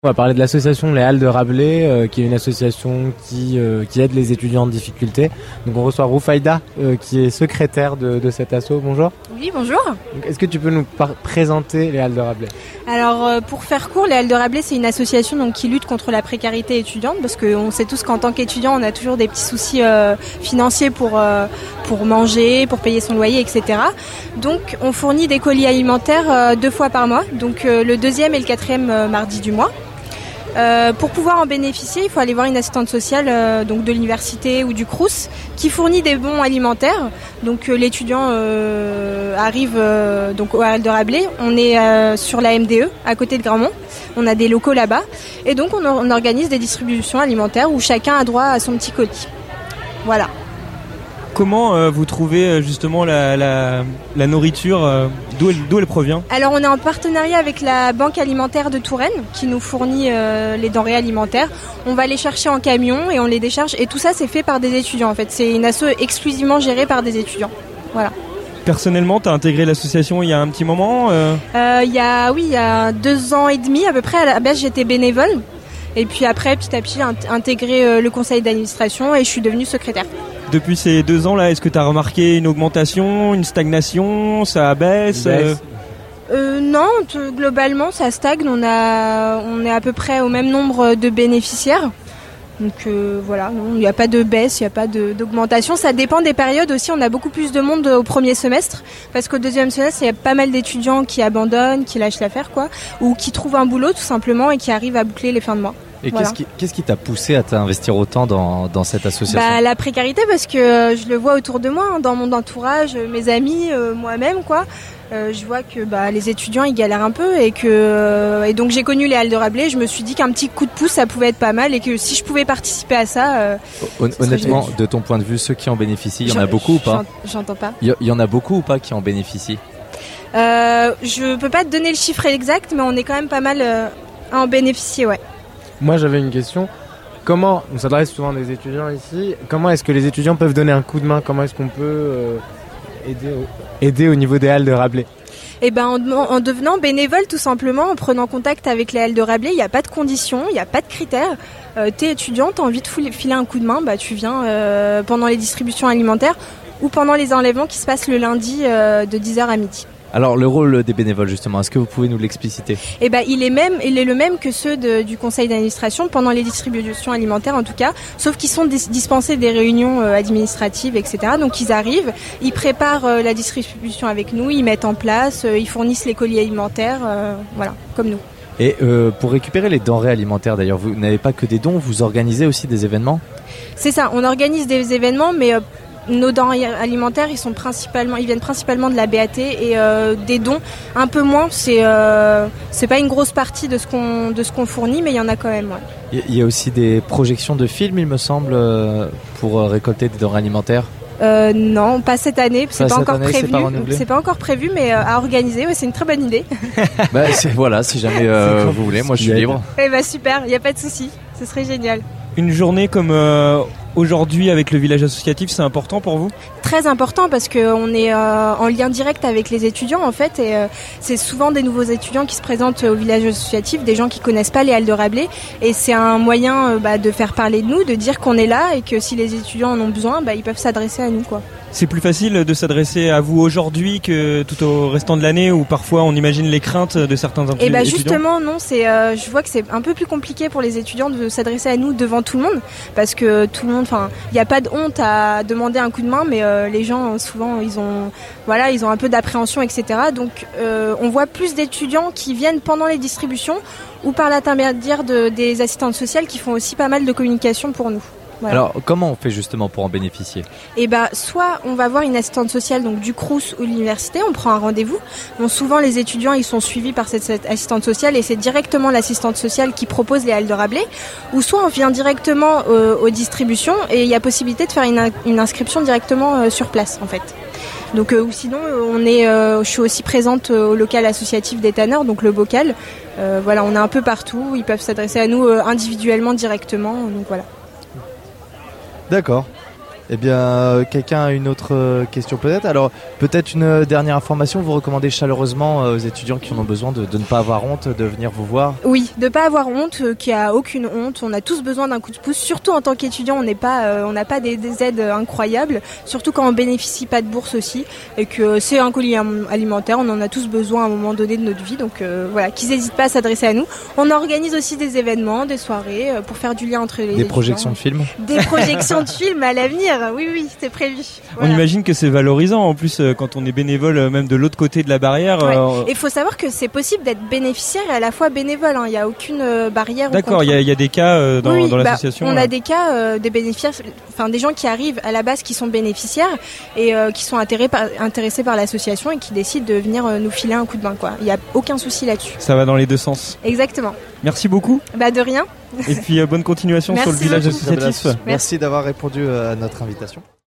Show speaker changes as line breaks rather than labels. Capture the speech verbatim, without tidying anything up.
On va parler de l'association Les Halles de Rabelais, euh, qui est une association qui, euh, qui aide les étudiants en difficulté. Donc on reçoit Roufaïda, euh, qui est secrétaire de, de cet asso. Bonjour.
Oui, bonjour.
Donc, est-ce que tu peux nous par- présenter Les Halles de Rabelais ?
Alors euh, pour faire court, Les Halles de Rabelais, c'est une association donc, qui lutte contre la précarité étudiante, parce qu'on sait tous qu'en tant qu'étudiant, on a toujours des petits soucis euh, financiers pour, euh, pour manger, pour payer son loyer, et cetera. Donc on fournit des colis alimentaires euh, deux fois par mois, donc euh, le deuxième et le quatrième euh, mardi du mois. Euh, pour pouvoir en bénéficier, il faut aller voir une assistante sociale euh, donc de l'université ou du Crous qui fournit des bons alimentaires. Donc euh, l'étudiant euh, arrive euh, donc aux Halles de Rabelais. On est euh, sur la M D E à côté de Grammont. On a des locaux là-bas et donc on, on organise des distributions alimentaires où chacun a droit à son petit colis. Voilà.
Comment euh, vous trouvez euh, justement la, la, la nourriture, euh, d'où, elle, d'où elle provient ?
Alors on est en partenariat avec la Banque alimentaire de Touraine qui nous fournit euh, les denrées alimentaires. On va les chercher en camion et on les décharge et tout ça c'est fait par des étudiants en fait. C'est une asso exclusivement gérée par des étudiants. Voilà.
Personnellement, tu as intégré l'association il y a un petit moment euh...
Euh, il y a, oui, il y a deux ans et demi à peu près. À la base j'étais bénévole et puis après petit à petit j'ai intégré euh, le conseil d'administration et je suis devenue secrétaire.
Depuis ces deux ans là, est-ce que tu as remarqué une augmentation, une stagnation, ça baisse,
baisse.
Euh, non, t- globalement ça stagne, on, a, on est à peu près au même nombre de bénéficiaires. Donc euh, voilà, il n'y a pas de baisse, il n'y a pas de, d'augmentation. Ça dépend des périodes aussi, on a beaucoup plus de monde au premier semestre. Parce qu'au deuxième semestre, il y a pas mal d'étudiants qui abandonnent, qui lâchent l'affaire quoi, ou qui trouvent un boulot tout simplement et qui arrivent à boucler les fins de mois.
Et
voilà.
qu'est-ce qui, qu'est-ce qui t'a poussé à t'investir autant dans, dans cette association ?
Bah, la précarité, parce que euh, je le vois autour de moi, hein, dans mon entourage, euh, mes amis, euh, moi-même, quoi. Euh, je vois que bah, les étudiants, ils galèrent un peu et que euh, et donc j'ai connu les Halles de Rabelais. Je me suis dit qu'un petit coup de pouce, ça pouvait être pas mal et que si je pouvais participer à ça. Euh,
Hon- Honnêtement, de ton point de vue, ceux qui en bénéficient, il y en a beaucoup ou pas ?
J'entends pas.
Il y, il y en a beaucoup ou pas qui en bénéficient ?
Euh, je peux pas te donner le chiffre exact, mais on est quand même pas mal euh, à en bénéficier, ouais.
Moi j'avais une question. Comment, on s'adresse souvent à des étudiants ici, comment est-ce que les étudiants peuvent donner un coup de main ? Comment est-ce qu'on peut euh, aider, au, aider au niveau des Halles de Rabelais ?
Eh ben, en, en devenant bénévole tout simplement, en prenant contact avec les Halles de Rabelais, il n'y a pas de conditions, il n'y a pas de critères. Euh, t'es étudiant, t'as envie de filer un coup de main, bah tu viens euh, pendant les distributions alimentaires ou pendant les enlèvements qui se passent le lundi euh, de dix heures à midi.
Alors le rôle des bénévoles justement, est-ce que vous pouvez nous l'expliciter ?
Eh ben, il est même, il est le même que ceux de, du conseil d'administration pendant les distributions alimentaires en tout cas, sauf qu'ils sont dis- dispensés des réunions euh, administratives, et cetera. Donc ils arrivent, ils préparent euh, la distribution avec nous, ils mettent en place, euh, ils fournissent les colis alimentaires, euh, voilà, comme nous.
Et euh, pour récupérer les denrées alimentaires d'ailleurs, vous n'avez pas que des dons, vous organisez aussi des événements ?
C'est ça, on organise des événements, mais euh, nos denrées alimentaires, ils sont principalement, ils viennent principalement de la B A T et euh, des dons un peu moins. C'est euh, c'est pas une grosse partie de ce qu'on de ce qu'on fournit, mais il y en a quand même. Ouais.
Il y a aussi des projections de films, il me semble, pour récolter des denrées alimentaires.
Euh, non, pas cette année. C'est
pas,
pas encore
année,
prévu.
C'est pas,
c'est pas encore prévu, mais euh, à organiser. Ouais, c'est une très bonne idée.
bah, c'est, voilà, si jamais euh, vous voulez, moi je suis libre.
Eh bah super, il y a pas de souci. Ce serait génial.
Une journée comme euh, aujourd'hui avec le village associatif, c'est important pour vous ?
Très important parce qu'on est euh, en lien direct avec les étudiants en fait et euh, c'est souvent des nouveaux étudiants qui se présentent au village associatif, des gens qui connaissent pas les Halles de Rabelais et c'est un moyen euh, bah, de faire parler de nous, de dire qu'on est là et que si les étudiants en ont besoin, bah, ils peuvent s'adresser à nous quoi.
C'est plus facile de s'adresser à vous aujourd'hui que tout au restant de l'année où parfois on imagine les craintes de certains étudiants.
Et bah justement non, c'est euh, je vois que c'est un peu plus compliqué pour les étudiants de s'adresser à nous devant tout le monde parce que tout le monde, enfin il n'y a pas de honte à demander un coup de main, mais euh, les gens souvent ils ont voilà ils ont un peu d'appréhension et cetera. Donc euh, on voit plus d'étudiants qui viennent pendant les distributions ou par l'intermédiaire de, des assistantes sociales qui font aussi pas mal de communication pour nous. Voilà.
Alors, comment on fait justement pour en bénéficier ?
Eh ben, soit on va voir une assistante sociale donc du Crous ou de l'université, on prend un rendez-vous. Bon, souvent les étudiants ils sont suivis par cette, cette assistante sociale et c'est directement l'assistante sociale qui propose les Halles de Rabelais. Ou soit on vient directement euh, aux distributions et il y a possibilité de faire une, une inscription directement euh, sur place en fait. Donc euh, ou sinon on est, euh, je suis aussi présente au local associatif des tanneurs, donc le bocal. Euh, voilà, on est un peu partout. Ils peuvent s'adresser à nous euh, individuellement directement. Donc voilà.
D'accord.
Eh bien, euh, quelqu'un a une autre euh, question peut-être. Alors, peut-être une euh, dernière information. Vous recommandez chaleureusement euh, aux étudiants qui en ont besoin de, de ne pas avoir honte, de venir vous voir.
Oui, de pas avoir honte, euh, qu'il n'y a aucune honte. On a tous besoin d'un coup de pouce, surtout en tant qu'étudiant. On n'est pas, euh, on n'a pas des, des aides incroyables, surtout quand on bénéficie pas de bourse aussi, et que c'est un colis alimentaire. On en a tous besoin à un moment donné de notre vie. Donc euh, voilà, qu'ils n'hésitent pas à s'adresser à nous. On organise aussi des événements, des soirées euh, pour faire du lien entre les
Des
étudiants.
projections de films.
Des projections de films à l'avenir. Oui, oui, c'est prévu.
On
Voilà.
imagine que c'est valorisant en plus euh, quand on est bénévole euh, même de l'autre côté de la barrière.
Ouais.
euh,
Et il faut savoir que c'est possible d'être bénéficiaire et à la fois bénévole. Il hein. n'y a aucune euh, barrière.
D'accord, il y, y a des cas euh, dans,
oui,
dans
bah,
l'association.
on
euh.
a des cas euh, des bénéficiaires, enfin des gens qui arrivent à la base qui sont bénéficiaires et euh, qui sont intéressés par, intéressés par l'association et qui décident de venir euh, nous filer un coup de main. Quoi. Il n'y a aucun souci là-dessus.
Ça va dans les deux sens.
Exactement.
Merci beaucoup.
Bah de rien.
Et puis euh, bonne continuation sur le
Merci
village
beaucoup.
associatif.
Merci d'avoir répondu à notre invitation.